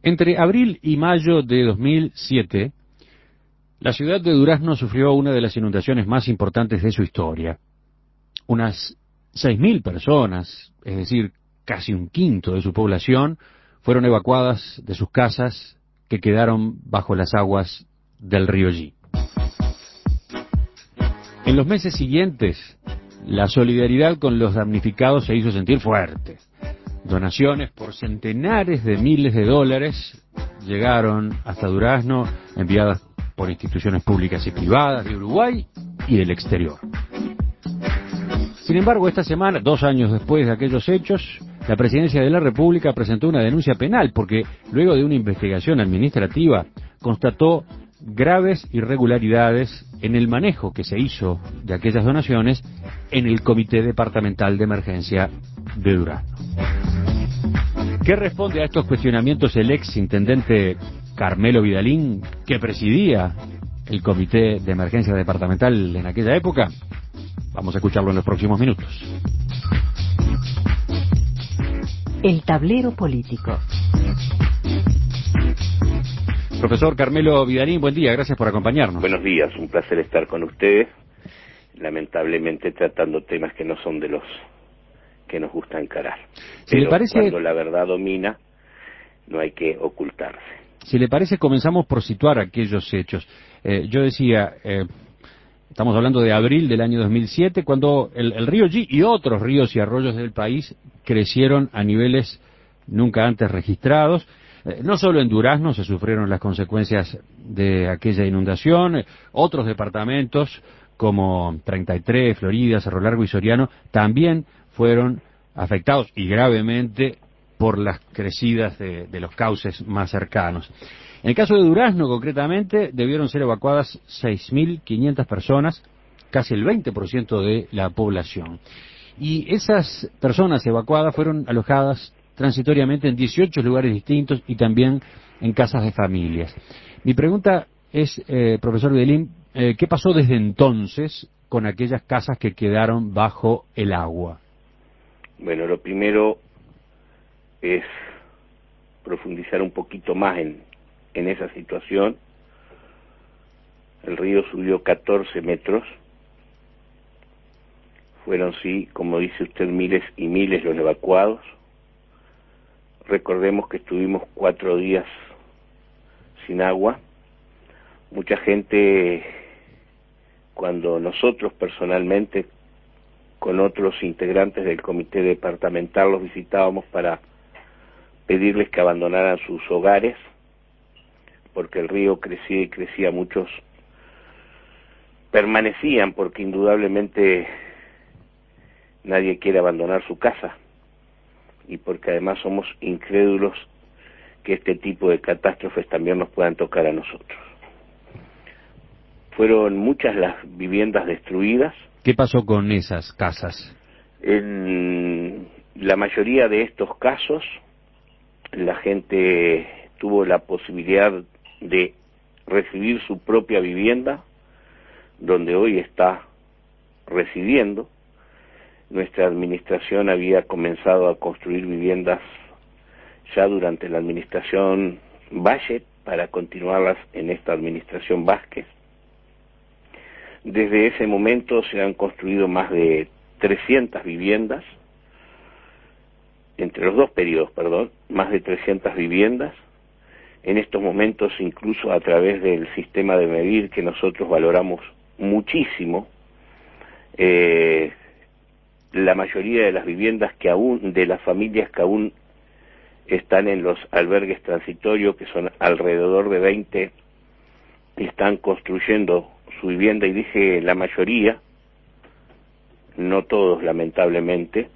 Entre abril y mayo de 2007, la ciudad de Durazno sufrió una de las inundaciones más importantes de su historia. Unas 6.000 personas, es decir, casi un quinto de su población, fueron evacuadas de sus casas que quedaron bajo las aguas del río Yi. En los meses siguientes, la solidaridad con los damnificados se hizo sentir fuerte. Donaciones por centenares de miles de dólares llegaron hasta Durazno, enviadas por instituciones públicas y privadas de Uruguay y del exterior. Sin embargo, esta semana, 2 años después de aquellos hechos, la Presidencia de la República presentó una denuncia penal porque, luego de una investigación administrativa, constató graves irregularidades en el manejo que se hizo de aquellas donaciones en el Comité Departamental de Emergencia de Durazno. ¿Qué responde a estos cuestionamientos el ex intendente Carmelo Vidalín, que presidía el Comité de Emergencia Departamental en aquella época? Vamos a escucharlo en los próximos minutos. El tablero político. Profesor Carmelo Vidalín, buen día, gracias por acompañarnos. Buenos días, un placer estar con ustedes, lamentablemente tratando temas que no son de los que nos gusta encarar. Si le parece, cuando la verdad domina, no hay que ocultarse. Si le parece, comenzamos por situar aquellos hechos. Yo decía, estamos hablando de abril del año 2007, cuando el río Yi y otros ríos y arroyos del país crecieron a niveles nunca antes registrados. No solo en Durazno se sufrieron las consecuencias de aquella inundación, otros departamentos como 33, Florida, Cerro Largo y Soriano también fueron afectados y gravemente por las crecidas de los cauces más cercanos. En el caso de Durazno, concretamente, debieron ser evacuadas 6.500 personas, casi el 20% de la población. Y esas personas evacuadas fueron alojadas transitoriamente en 18 lugares distintos y también en casas de familias. Mi pregunta es, profesor Vidalín, ¿qué pasó desde entonces con aquellas casas que quedaron bajo el agua? Bueno, lo primero es profundizar un poquito más en esa situación. El río subió 14 metros. Fueron, sí, como dice usted, miles y miles los evacuados. Recordemos que estuvimos 4 días sin agua. Mucha gente, cuando nosotros personalmente, con otros integrantes del comité departamental, los visitábamos para pedirles que abandonaran sus hogares, porque el río crecía y crecía, muchos permanecían porque indudablemente nadie quiere abandonar su casa y porque además somos incrédulos que este tipo de catástrofes también nos puedan tocar a nosotros. Fueron muchas las viviendas destruidas. ¿Qué pasó con esas casas? En la mayoría de estos casos, la gente tuvo la posibilidad de recibir su propia vivienda, donde hoy está residiendo. Nuestra administración había comenzado a construir viviendas ya durante la administración Valle para continuarlas en esta administración Vázquez. Desde ese momento se han construido más de 300 viviendas, entre los dos periodos, más de 300 viviendas. En estos momentos, incluso a través del sistema de medir que nosotros valoramos muchísimo, la mayoría de las viviendas de las familias que aún están en los albergues transitorios, que son alrededor de 20, están construyendo su vivienda, y dije la mayoría, no todos lamentablemente,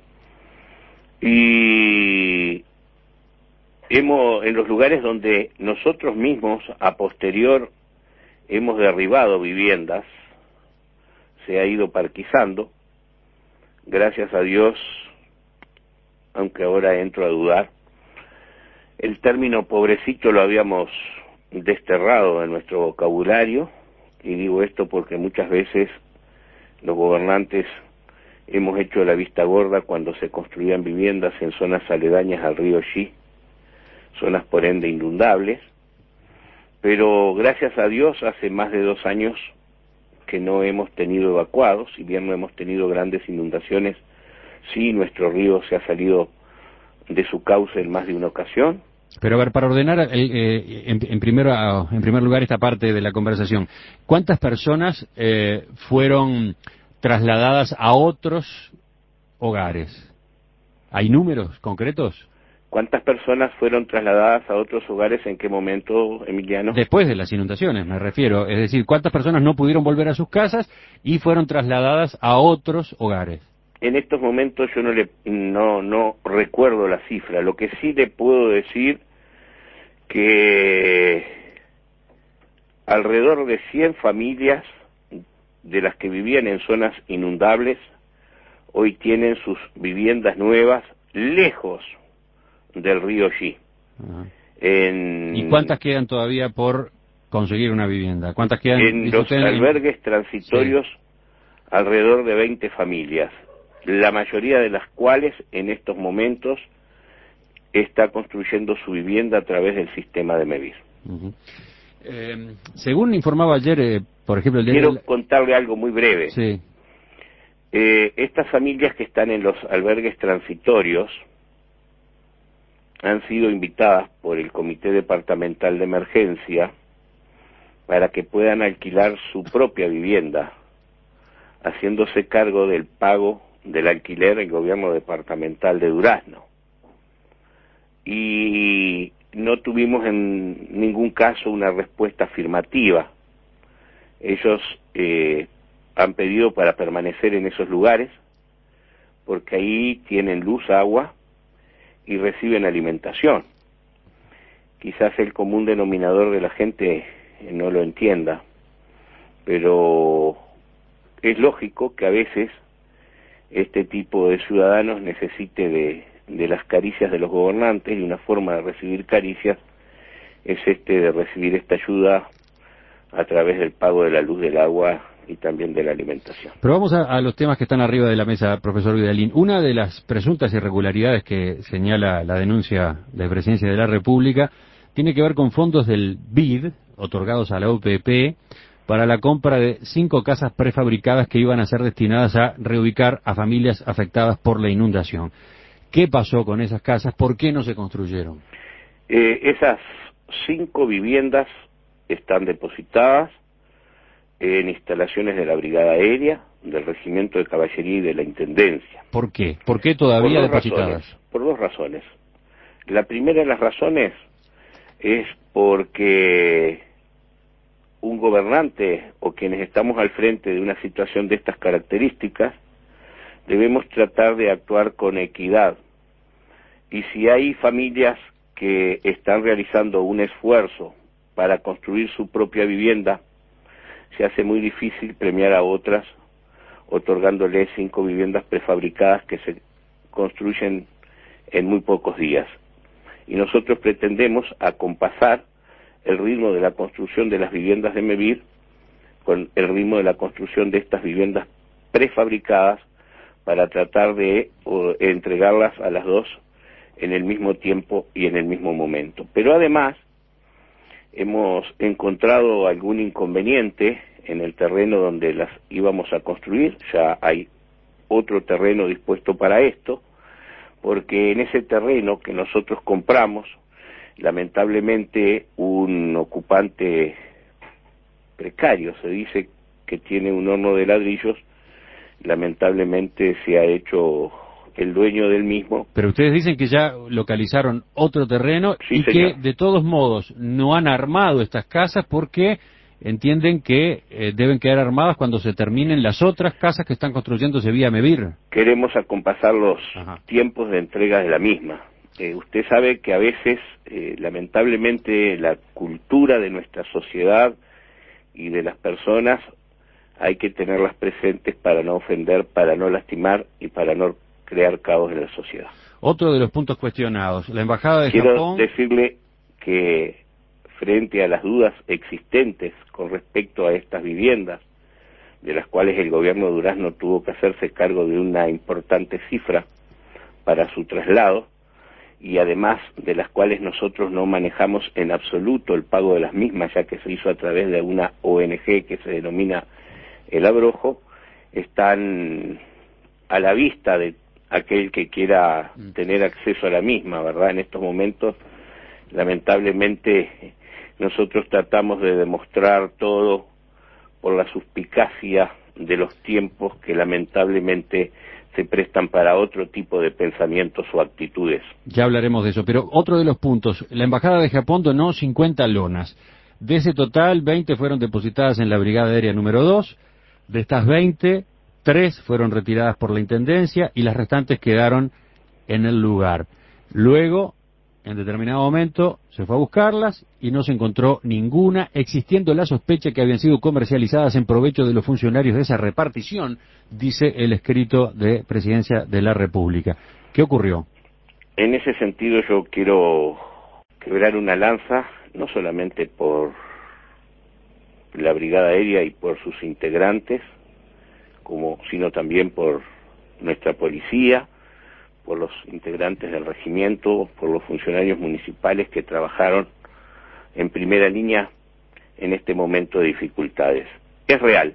y en los lugares donde nosotros mismos a posterior hemos derribado viviendas, se ha ido parquizando, gracias a Dios, aunque ahora entro a dudar. El término pobrecito lo habíamos desterrado de nuestro vocabulario, y digo esto porque muchas veces los gobernantes hemos hecho la vista gorda cuando se construían viviendas en zonas aledañas al río Yi, zonas por ende inundables, pero gracias a Dios hace más de 2 años que no hemos tenido evacuados, si bien no hemos tenido grandes inundaciones, sí nuestro río se ha salido de su cauce en más de una ocasión. Pero a ver, para ordenar en primer lugar esta parte de la conversación, ¿cuántas personas fueron trasladadas a otros hogares? ¿Hay números concretos? ¿Cuántas personas fueron trasladadas a otros hogares? ¿En qué momento, Emiliano? Después de las inundaciones, me refiero. Es decir, ¿cuántas personas no pudieron volver a sus casas y fueron trasladadas a otros hogares? En estos momentos yo no recuerdo la cifra. Lo que sí le puedo decir que alrededor de 100 familias de las que vivían en zonas inundables hoy tienen sus viviendas nuevas lejos del río Xi. ¿Y cuántas quedan todavía por conseguir una vivienda? ¿Cuántas quedan? En los albergues transitorios, sí, alrededor de 20 familias, la mayoría de las cuales en estos momentos está construyendo su vivienda a través del sistema de MEVIR. Según informaba ayer, por ejemplo... Quiero contarle algo muy breve. Sí. Estas familias que están en los albergues transitorios han sido invitadas por el Comité Departamental de Emergencia para que puedan alquilar su propia vivienda, haciéndose cargo del pago del alquiler el gobierno departamental de Durazno. Y no tuvimos en ningún caso una respuesta afirmativa. Ellos han pedido para permanecer en esos lugares, porque ahí tienen luz, agua y reciben alimentación. Quizás el común denominador de la gente no lo entienda, pero es lógico que a veces este tipo de ciudadanos necesite de las caricias de los gobernantes, y una forma de recibir caricias es de recibir esta ayuda a través del pago de la luz, del agua y también de la alimentación. Pero vamos a los temas que están arriba de la mesa, profesor Vidalín. Una de las presuntas irregularidades que señala la denuncia de Presidencia de la República tiene que ver con fondos del BID, otorgados a la UPP, para la compra de 5 casas prefabricadas que iban a ser destinadas a reubicar a familias afectadas por la inundación. ¿Qué pasó con esas casas? ¿Por qué no se construyeron? Esas 5 viviendas están depositadas en instalaciones de la Brigada Aérea, del Regimiento de Caballería y de la Intendencia. ¿Por qué? ¿Por qué todavía depositadas? Por 2 razones. La primera de las razones es porque un gobernante o quienes estamos al frente de una situación de estas características debemos tratar de actuar con equidad. Y si hay familias que están realizando un esfuerzo para construir su propia vivienda, se hace muy difícil premiar a otras otorgándoles 5 viviendas prefabricadas que se construyen en muy pocos días. Y nosotros pretendemos acompasar el ritmo de la construcción de las viviendas de MEVIR con el ritmo de la construcción de estas viviendas prefabricadas para tratar de entregarlas a las dos en el mismo tiempo y en el mismo momento. Pero además hemos encontrado algún inconveniente en el terreno donde las íbamos a construir. Ya hay otro terreno dispuesto para esto, porque en ese terreno que nosotros compramos, lamentablemente un ocupante precario, se dice que tiene un horno de ladrillos, lamentablemente se ha hecho el dueño del mismo. Pero ustedes dicen que ya localizaron otro terreno, sí, y señor, que de todos modos no han armado estas casas porque entienden que deben quedar armadas cuando se terminen las otras casas que están construyéndose vía MEVIR. Queremos acompasar los tiempos de entrega de la misma. Usted sabe que a veces, lamentablemente, la cultura de nuestra sociedad y de las personas hay que tenerlas presentes para no ofender, para no lastimar y para no crear caos en la sociedad. Otro de los puntos cuestionados, la Embajada de Quiero Japón... decirle que frente a las dudas existentes con respecto a estas viviendas, de las cuales el gobierno de Durazno tuvo que hacerse cargo de una importante cifra para su traslado, y además de las cuales nosotros no manejamos en absoluto el pago de las mismas, ya que se hizo a través de una ONG que se denomina El Abrojo, están a la vista de aquel que quiera tener acceso a la misma, ¿verdad? En estos momentos, lamentablemente, nosotros tratamos de demostrar todo por la suspicacia de los tiempos que lamentablemente se prestan para otro tipo de pensamientos o actitudes. Ya hablaremos de eso, pero otro de los puntos, la Embajada de Japón donó 50 lonas. De ese total, 20 fueron depositadas en la Brigada Aérea número 2. De estas 20, 3 fueron retiradas por la Intendencia y las restantes quedaron en el lugar. Luego, en determinado momento, se fue a buscarlas y no se encontró ninguna, existiendo la sospecha que habían sido comercializadas en provecho de los funcionarios de esa repartición, dice el escrito de Presidencia de la República. ¿Qué ocurrió? En ese sentido yo quiero quebrar una lanza, no solamente por la Brigada Aérea y por sus integrantes, sino también por nuestra policía, por los integrantes del regimiento, por los funcionarios municipales que trabajaron en primera línea en este momento de dificultades. Es real,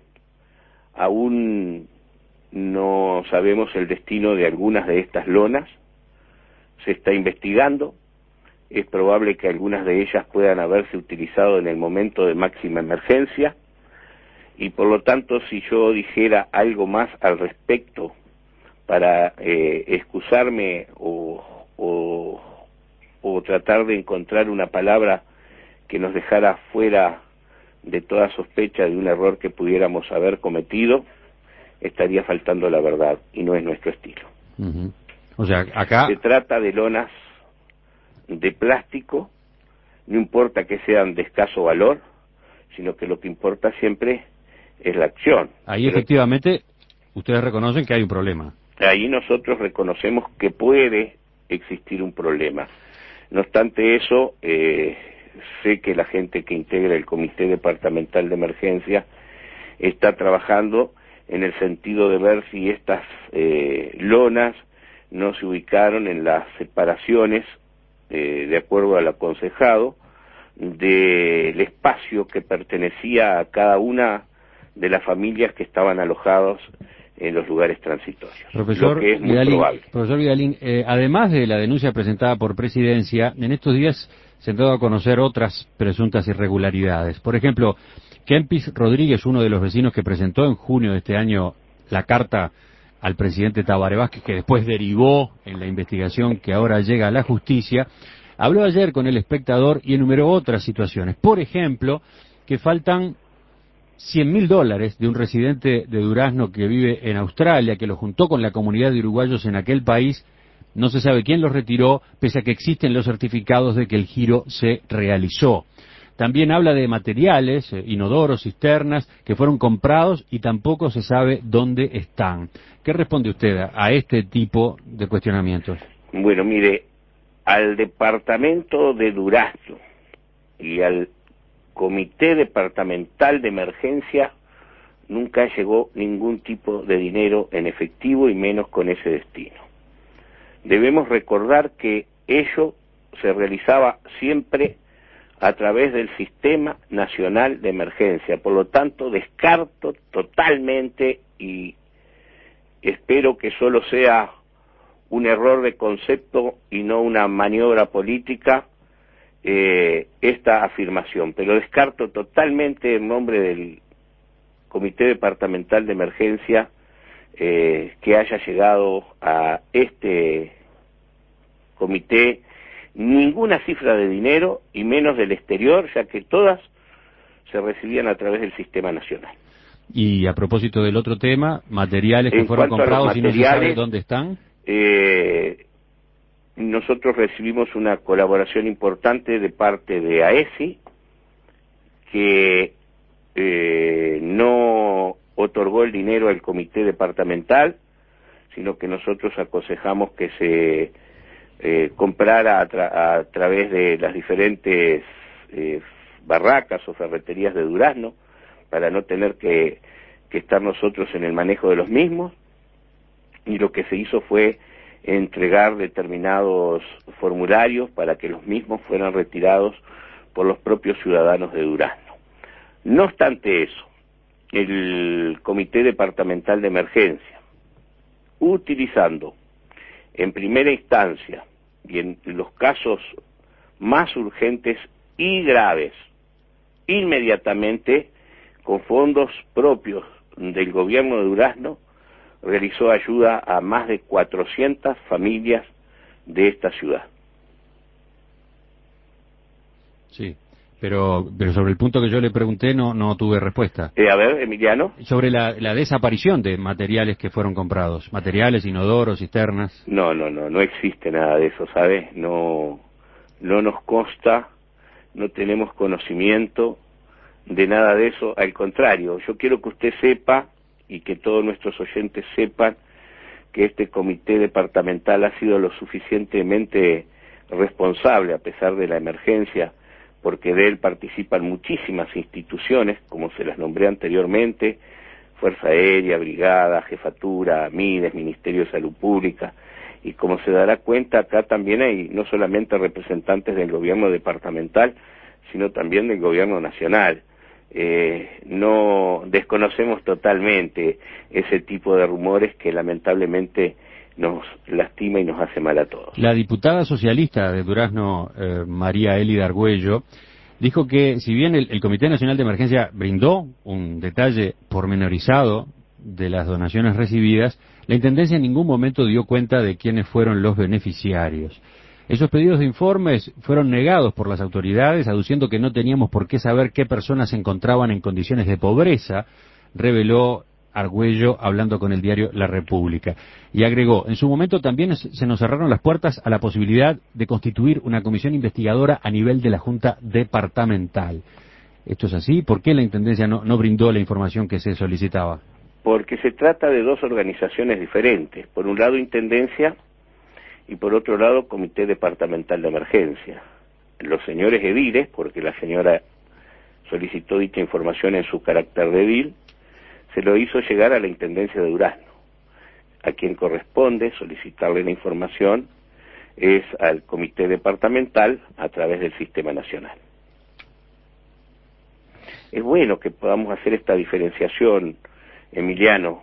aún no sabemos el destino de algunas de estas lonas, se está investigando, es probable que algunas de ellas puedan haberse utilizado en el momento de máxima emergencia, y por lo tanto si yo dijera algo más al respecto para excusarme o tratar de encontrar una palabra que nos dejara fuera de toda sospecha de un error que pudiéramos haber cometido, estaría faltando la verdad, y no es nuestro estilo. Uh-huh. O sea, acá se trata de lonas de plástico, no importa que sean de escaso valor, sino que lo que importa siempre es la acción. Ahí efectivamente ustedes reconocen que hay un problema. Ahí nosotros reconocemos que puede existir un problema. No obstante eso, sé que la gente que integra el Comité Departamental de Emergencia está trabajando en el sentido de ver si estas lonas no se ubicaron en las separaciones, de acuerdo al aconsejado, del espacio que pertenecía a cada una de las familias que estaban alojados en los lugares transitorios, profesor lo que es muy Vidalín, probable. Profesor Vidalín, además de la denuncia presentada por Presidencia, en estos días se han dado a conocer otras presuntas irregularidades. Por ejemplo, Kempis Rodríguez, uno de los vecinos que presentó en junio de este año la carta al presidente Tabaré Vázquez, que después derivó en la investigación que ahora llega a la justicia, habló ayer con El Espectador y enumeró otras situaciones. Por ejemplo, que faltan $100.000 de un residente de Durazno que vive en Australia, que lo juntó con la comunidad de uruguayos en aquel país. No se sabe quién los retiró, pese a que existen los certificados de que el giro se realizó. También habla de materiales, inodoros, cisternas, que fueron comprados y tampoco se sabe dónde están. ¿Qué responde usted a este tipo de cuestionamientos? Bueno, mire, al departamento de Durazno y al Comité Departamental de Emergencia nunca llegó ningún tipo de dinero en efectivo y menos con ese destino. Debemos recordar que ello se realizaba siempre a través del Sistema Nacional de Emergencia, por lo tanto descarto totalmente, y espero que solo sea un error de concepto y no una maniobra política, esta afirmación, pero descarto totalmente en nombre del Comité Departamental de Emergencia que haya llegado a este comité ninguna cifra de dinero y menos del exterior, ya que todas se recibían a través del Sistema Nacional. Y a propósito del otro tema, materiales que fueron comprados y no se sabe dónde están. Nosotros recibimos una colaboración importante de parte de AESI, que no otorgó el dinero al comité departamental, sino que nosotros aconsejamos que se comprara a través de las diferentes barracas o ferreterías de Durazno, para no tener que estar nosotros en el manejo de los mismos, y lo que se hizo fue entregar determinados formularios para que los mismos fueran retirados por los propios ciudadanos de Durazno. No obstante eso, el Comité Departamental de Emergencia, utilizando en primera instancia y en los casos más urgentes y graves, inmediatamente, con fondos propios del gobierno de Durazno, realizó ayuda a más de 400 familias de esta ciudad. Sí, pero sobre el punto que yo le pregunté no tuve respuesta. A ver, Emiliano. Sobre la desaparición de materiales que fueron comprados, materiales, inodoros, cisternas. No existe nada de eso, ¿sabes? No nos consta, no tenemos conocimiento de nada de eso, al contrario, yo quiero que usted sepa y que todos nuestros oyentes sepan que este comité departamental ha sido lo suficientemente responsable a pesar de la emergencia, porque de él participan muchísimas instituciones, como se las nombré anteriormente, Fuerza Aérea, Brigada, Jefatura, MIDES, Ministerio de Salud Pública, y como se dará cuenta, acá también hay no solamente representantes del gobierno departamental, sino también del gobierno nacional. No desconocemos totalmente ese tipo de rumores que lamentablemente nos lastima y nos hace mal a todos. La diputada socialista de Durazno, María Elida Argüello, dijo que si bien el Comité Nacional de Emergencia brindó un detalle pormenorizado de las donaciones recibidas, la Intendencia en ningún momento dio cuenta de quiénes fueron los beneficiarios. Esos pedidos de informes fueron negados por las autoridades, aduciendo que no teníamos por qué saber qué personas se encontraban en condiciones de pobreza, reveló Argüello hablando con el diario La República. Y agregó, en su momento también se nos cerraron las puertas a la posibilidad de constituir una comisión investigadora a nivel de la Junta Departamental. ¿Esto es así? ¿Por qué la Intendencia no brindó la información que se solicitaba? Porque se trata de dos organizaciones diferentes. Por un lado, Intendencia, y por otro lado, Comité Departamental de Emergencia. Los señores ediles, porque la señora solicitó dicha información en su carácter de edil, se lo hizo llegar a la Intendencia de Durazno. A quien corresponde solicitarle la información es al Comité Departamental a través del Sistema Nacional. Es bueno que podamos hacer esta diferenciación, Emiliano,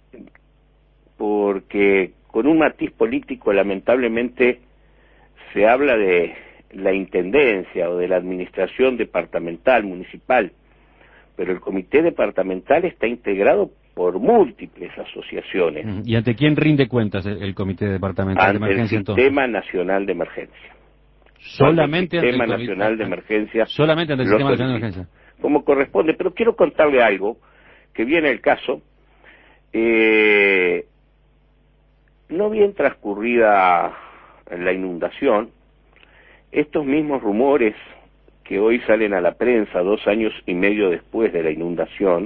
porque con un matiz político lamentablemente se habla de la intendencia o de la administración departamental, municipal, pero el comité departamental está integrado por múltiples asociaciones. ¿Y ante quién rinde cuentas el comité departamental de emergencia entonces? Ante el Sistema Nacional de Emergencia. Solamente ante el Sistema Nacional de Emergencia. Solamente ante el Sistema Nacional de Emergencia. Como corresponde, pero quiero contarle algo, que viene el caso. No bien transcurrida la inundación, estos mismos rumores que hoy salen a la prensa 2 años y medio después de la inundación,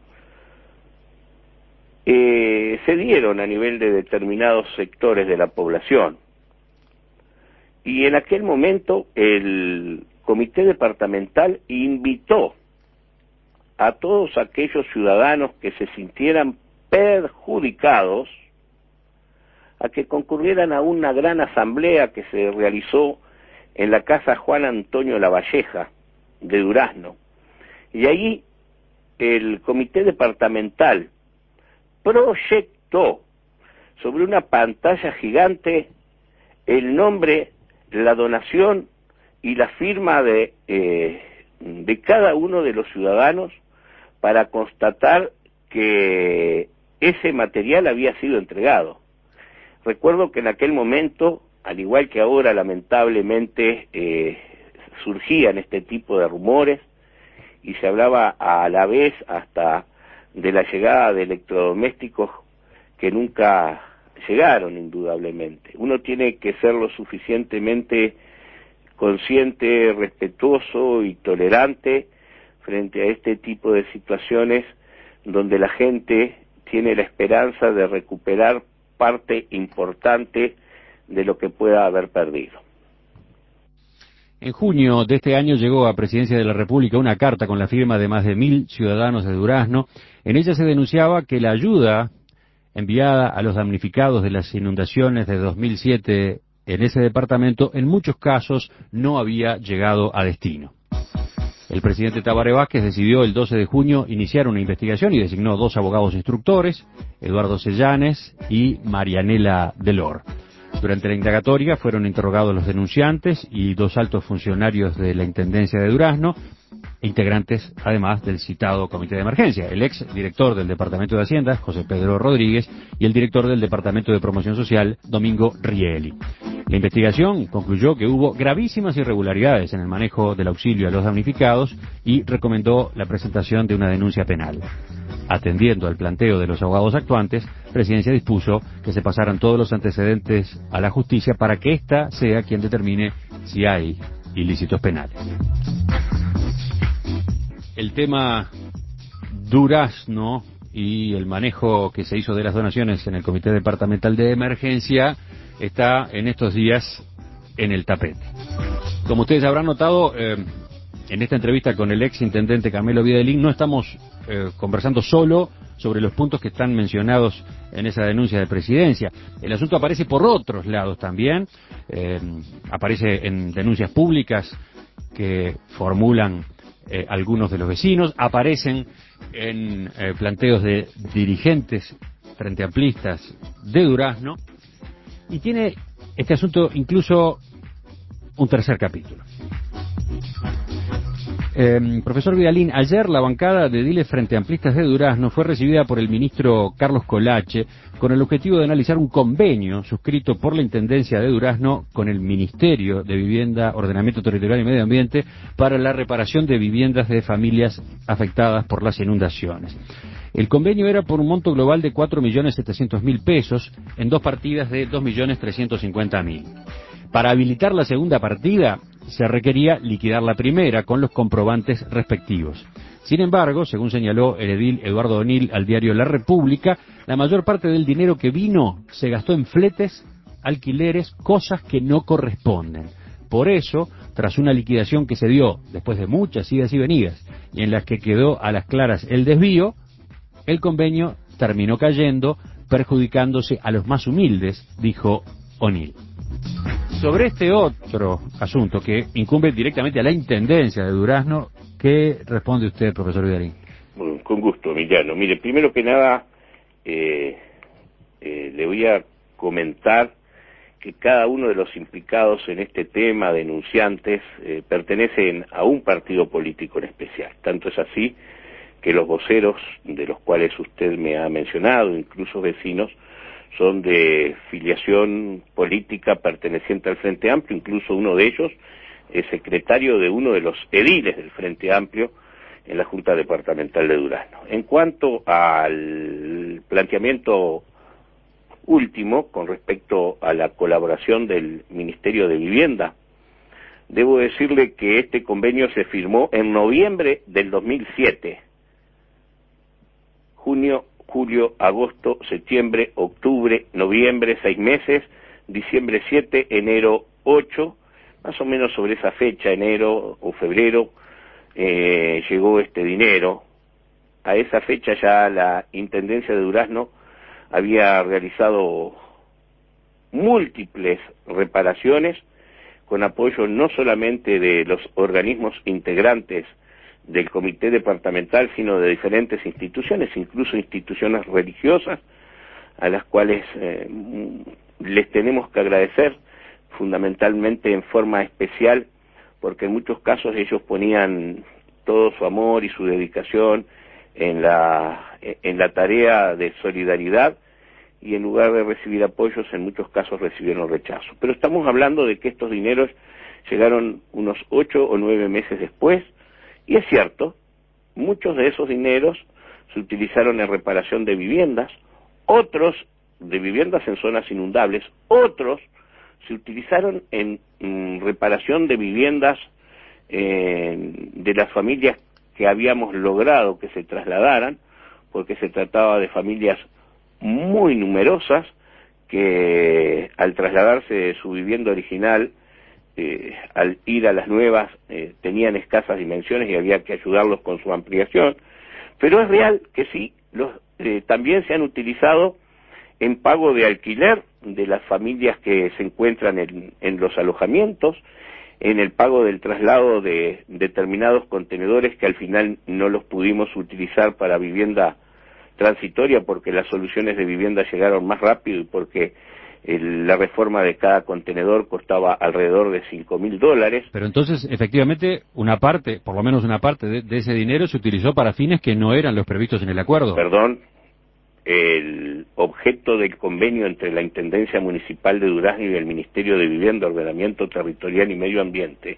se dieron a nivel de determinados sectores de la población. Y en aquel momento el comité departamental invitó a todos aquellos ciudadanos que se sintieran perjudicados a que concurrieran a una gran asamblea que se realizó en la casa Juan Antonio Lavalleja de Durazno. Y allí el comité departamental proyectó sobre una pantalla gigante el nombre, la donación y la firma de cada uno de los ciudadanos para constatar que ese material había sido entregado. Recuerdo que en aquel momento, al igual que ahora lamentablemente surgían este tipo de rumores y se hablaba a la vez hasta de la llegada de electrodomésticos que nunca llegaron, indudablemente. Uno tiene que ser lo suficientemente consciente, respetuoso y tolerante frente a este tipo de situaciones donde la gente tiene la esperanza de recuperar parte importante de lo que pueda haber perdido. En junio de este año llegó a Presidencia de la República una carta con la firma de más de 1000 ciudadanos de Durazno. En ella se denunciaba que la ayuda enviada a los damnificados de las inundaciones de 2007 en ese departamento, en muchos casos no había llegado a destino. El presidente Tabaré Vázquez decidió el 12 de junio iniciar una investigación y designó 2 abogados instructores, Eduardo Sellanes y Marianela Delor. Durante la indagatoria fueron interrogados los denunciantes y 2 altos funcionarios de la Intendencia de Durazno, integrantes además del citado comité de emergencia, el ex director del Departamento de Hacienda, José Pedro Rodríguez, y el director del Departamento de Promoción Social, Domingo Rieli. La investigación concluyó que hubo gravísimas irregularidades en el manejo del auxilio a los damnificados y recomendó la presentación de una denuncia penal. Atendiendo al planteo de los abogados actuantes, Presidencia dispuso que se pasaran todos los antecedentes a la justicia para que ésta sea quien determine si hay ilícitos penales. El tema Durazno y el manejo que se hizo de las donaciones en el Comité Departamental de Emergencia está en estos días en el tapete. Como ustedes habrán notado, en esta entrevista con el ex intendente Carmelo Videlín no estamos conversando solo sobre los puntos que están mencionados en esa denuncia de Presidencia. El asunto aparece por otros lados también, aparece en denuncias públicas que formulan algunos de los vecinos, aparecen en planteos de dirigentes frente amplistas de Durazno, y tiene este asunto incluso un tercer capítulo. Profesor Vidalín, ayer la bancada de Diles Frente Amplistas de Durazno fue recibida por el ministro Carlos Colache con el objetivo de analizar un convenio suscrito por la Intendencia de Durazno con el Ministerio de Vivienda, Ordenamiento Territorial y Medio Ambiente para la reparación de viviendas de familias afectadas por las inundaciones. El convenio era por un monto global de 4.700.000 pesos en 2 partidas de 2.350.000. Para habilitar la segunda partida se requería liquidar la primera con los comprobantes respectivos. Sin embargo, según señaló el edil Eduardo O'Neill al diario La República, la mayor parte del dinero que vino se gastó en fletes, alquileres, cosas que no corresponden. Por eso, tras una liquidación que se dio después de muchas idas y venidas y en las que quedó a las claras el desvío, el convenio terminó cayendo, perjudicándose a los más humildes, dijo O'Neill. Sobre este otro asunto que incumbe directamente a la Intendencia de Durazno, ¿qué responde usted, profesor Vidalín? Bueno, con gusto, Emiliano. Mire, primero que nada, le voy a comentar que cada uno de los implicados en este tema, denunciantes, pertenecen a un partido político en especial. Tanto es así que los voceros, de los cuales usted me ha mencionado, incluso vecinos, son de filiación política perteneciente al Frente Amplio, incluso uno de ellos es secretario de uno de los ediles del Frente Amplio en la Junta Departamental de Durazno. En cuanto al planteamiento último, con respecto a la colaboración del Ministerio de Vivienda, debo decirle que este convenio se firmó en noviembre del 2007, junio, julio, agosto, septiembre, octubre, noviembre, 6 meses, diciembre 7, enero 8, más o menos sobre esa fecha, enero o febrero, llegó este dinero. A esa fecha ya la Intendencia de Durazno había realizado múltiples reparaciones con apoyo no solamente de los organismos integrantes del comité departamental, sino de diferentes instituciones, incluso instituciones religiosas, a las cuales les tenemos que agradecer fundamentalmente en forma especial, porque en muchos casos ellos ponían todo su amor y su dedicación en la tarea de solidaridad, y en lugar de recibir apoyos, en muchos casos recibieron rechazo. Pero estamos hablando de que estos dineros llegaron unos 8 o 9 meses después, y es cierto, muchos de esos dineros se utilizaron en reparación de viviendas, otros de viviendas en zonas inundables, otros se utilizaron en reparación de viviendas de las familias que habíamos logrado que se trasladaran, porque se trataba de familias muy numerosas que al trasladarse de su vivienda original, al ir a las nuevas, tenían escasas dimensiones y había que ayudarlos con su ampliación. Pero es real que sí, también se han utilizado en pago de alquiler de las familias que se encuentran en los alojamientos, en el pago del traslado de determinados contenedores que al final no los pudimos utilizar para vivienda transitoria porque las soluciones de vivienda llegaron más rápido y porque la reforma de cada contenedor costaba alrededor de $5.000. Pero entonces, efectivamente, una parte, por lo menos una parte de ese dinero se utilizó para fines que no eran los previstos en el acuerdo. Perdón, el objeto del convenio entre la Intendencia Municipal de Durazno y el Ministerio de Vivienda, Ordenamiento Territorial y Medio Ambiente,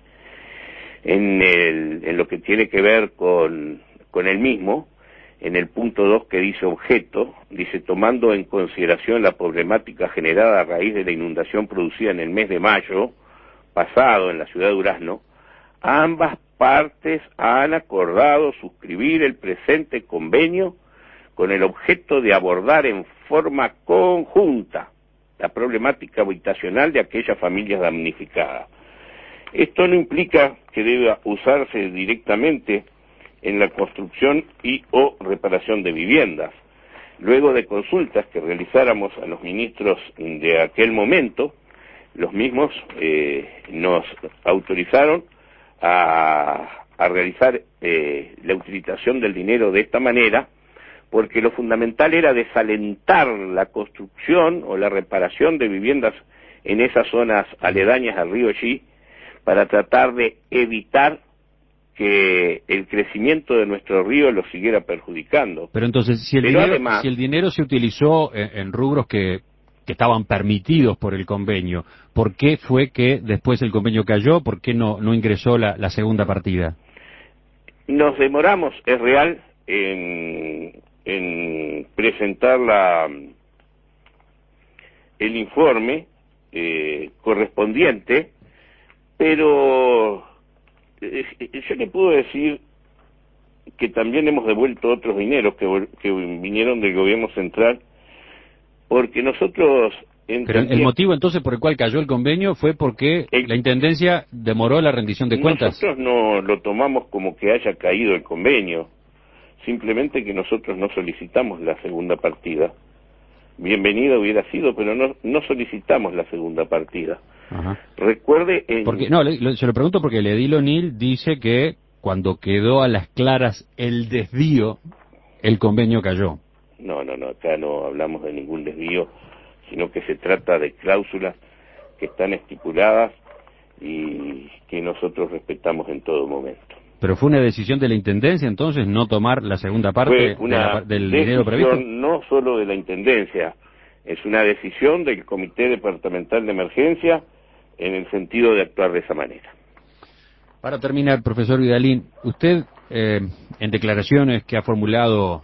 en lo que tiene que ver con el mismo, en el punto 2 que dice objeto, dice tomando en consideración la problemática generada a raíz de la inundación producida en el mes de mayo pasado en la ciudad de Durazno, ambas partes han acordado suscribir el presente convenio con el objeto de abordar en forma conjunta la problemática habitacional de aquellas familias damnificadas. Esto no implica que deba usarse directamente en la construcción y o reparación de viviendas. Luego de consultas que realizáramos a los ministros de aquel momento, los mismos nos autorizaron a realizar la utilización del dinero de esta manera, porque lo fundamental era desalentar la construcción o la reparación de viviendas en esas zonas aledañas al río Xí, para tratar de evitar que el crecimiento de nuestro río lo siguiera perjudicando. Pero entonces, si el dinero se utilizó en rubros que estaban permitidos por el convenio, ¿por qué fue que después el convenio cayó? ¿Por qué no ingresó la segunda partida? Nos demoramos, es real, en presentar el informe correspondiente, pero yo le puedo decir que también hemos devuelto otros dineros que vinieron del gobierno central, porque nosotros Pero el motivo entonces por el cual cayó el convenio fue porque la Intendencia demoró la rendición de cuentas. Nosotros no lo tomamos como que haya caído el convenio, simplemente que nosotros no solicitamos la segunda partida. Bienvenida hubiera sido, pero no solicitamos la segunda partida. Ajá. Recuerde... se lo pregunto porque el edil O'Neill dice que cuando quedó a las claras el desvío, el convenio cayó. No, acá no hablamos de ningún desvío, sino que se trata de cláusulas que están estipuladas y que nosotros respetamos en todo momento. ¿Pero fue una decisión de la Intendencia entonces no tomar la segunda parte del dinero previsto? No solo de la Intendencia, es una decisión del Comité Departamental de Emergencia en el sentido de actuar de esa manera. Para terminar, profesor Vidalín, usted en declaraciones que ha formulado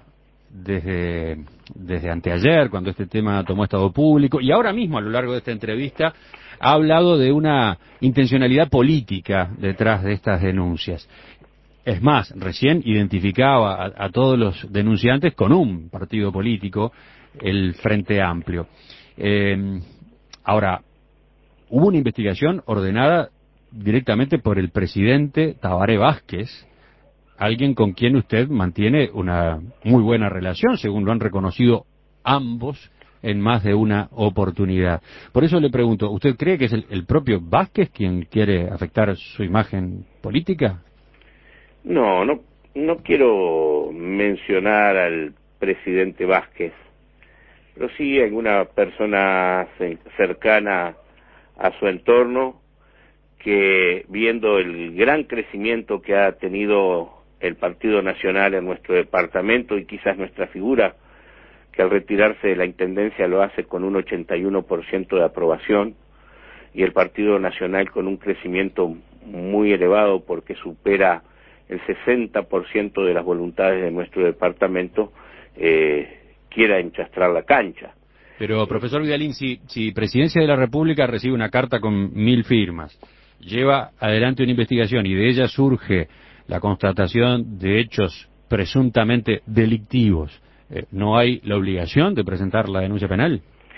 desde anteayer, cuando este tema tomó estado público, y ahora mismo a lo largo de esta entrevista, ha hablado de una intencionalidad política detrás de estas denuncias. Es más, recién identificaba a todos los denunciantes con un partido político, el Frente Amplio. Ahora, hubo una investigación ordenada directamente por el presidente Tabaré Vázquez, alguien con quien usted mantiene una muy buena relación, según lo han reconocido ambos en más de una oportunidad. Por eso le pregunto, ¿usted cree que es el propio Vázquez quien quiere afectar su imagen política? No quiero mencionar al presidente Vázquez, pero sí alguna persona cercana a su entorno que, viendo el gran crecimiento que ha tenido el Partido Nacional en nuestro departamento y quizás nuestra figura, que al retirarse de la Intendencia lo hace con un 81% de aprobación, y el Partido Nacional con un crecimiento muy elevado porque supera el 60% de las voluntades de nuestro departamento, quiera enchastrar la cancha. Pero, profesor Vidalín, si Presidencia de la República recibe una carta con 1000 firmas, lleva adelante una investigación y de ella surge la constatación de hechos presuntamente delictivos, ¿no hay la obligación de presentar la denuncia penal?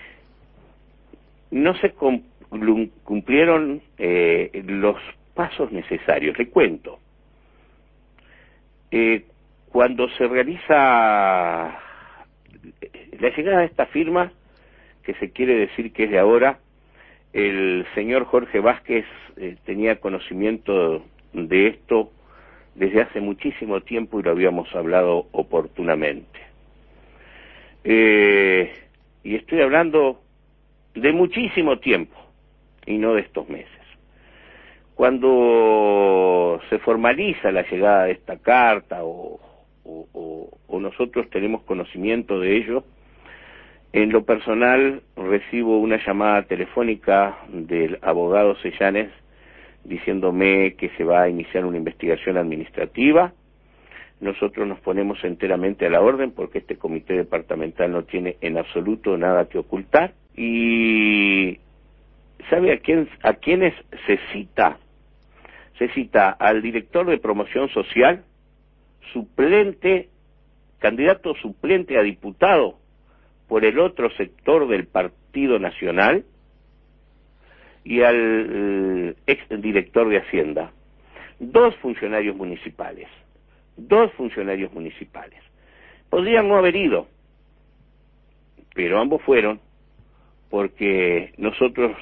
No se cumplieron los pasos necesarios. Le cuento. Cuando se realiza la llegada de esta firma, que se quiere decir que es de ahora. El señor Jorge Vázquez tenía conocimiento de esto desde hace muchísimo tiempo y lo habíamos hablado oportunamente. Y estoy hablando de muchísimo tiempo y no de estos meses. Cuando se formaliza la llegada de esta carta o nosotros tenemos conocimiento de ello, en lo personal recibo una llamada telefónica del abogado Seyanes diciéndome que se va a iniciar una investigación administrativa. Nosotros nos ponemos enteramente a la orden porque este comité departamental no tiene en absoluto nada que ocultar. Y ¿sabe a quiénes se cita? Se cita al director de promoción social, suplente, candidato suplente a diputado por el otro sector del Partido Nacional, y al exdirector de Hacienda. Dos funcionarios municipales. Podrían no haber ido, pero ambos fueron porque nosotros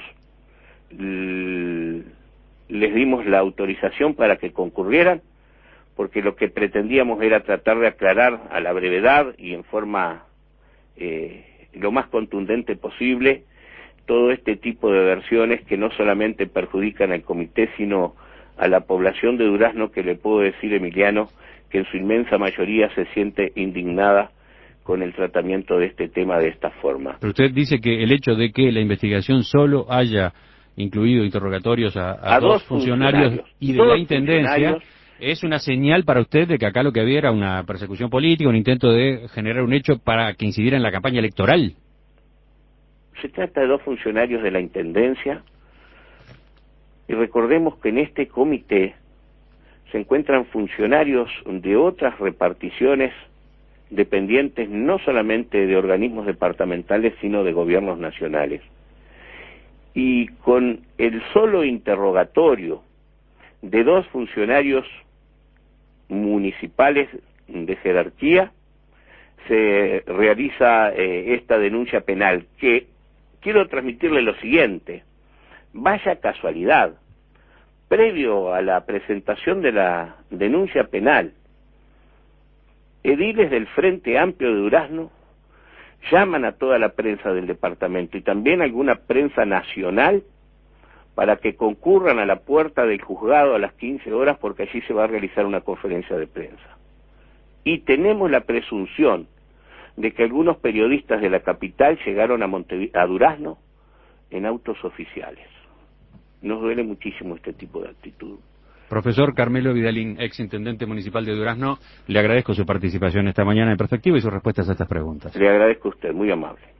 les dimos la autorización para que concurrieran, porque lo que pretendíamos era tratar de aclarar a la brevedad y en forma lo más contundente posible todo este tipo de versiones que no solamente perjudican al comité, sino a la población de Durazno, que le puedo decir, Emiliano, que en su inmensa mayoría se siente indignada con el tratamiento de este tema de esta forma. Pero usted dice que el hecho de que la investigación solo haya incluido interrogatorios a dos funcionarios y de la Intendencia es una señal para usted de que acá lo que había era una persecución política, un intento de generar un hecho para que incidiera en la campaña electoral. Se trata de dos funcionarios de la Intendencia, y recordemos que en este comité se encuentran funcionarios de otras reparticiones dependientes no solamente de organismos departamentales, sino de gobiernos nacionales. Y con el solo interrogatorio de dos funcionarios municipales de jerarquía, se realiza esta denuncia penal, que quiero transmitirle lo siguiente: vaya casualidad, previo a la presentación de la denuncia penal, ediles del Frente Amplio de Durazno llaman a toda la prensa del departamento y también alguna prensa nacional para que concurran a la puerta del juzgado a las 15 horas, porque allí se va a realizar una conferencia de prensa. Y tenemos la presunción de que algunos periodistas de la capital llegaron a Durazno en autos oficiales. Nos duele muchísimo este tipo de actitud. Profesor Carmelo Vidalín, ex intendente municipal de Durazno, le agradezco su participación esta mañana en Perspectiva y sus respuestas a estas preguntas. Le agradezco a usted, muy amable.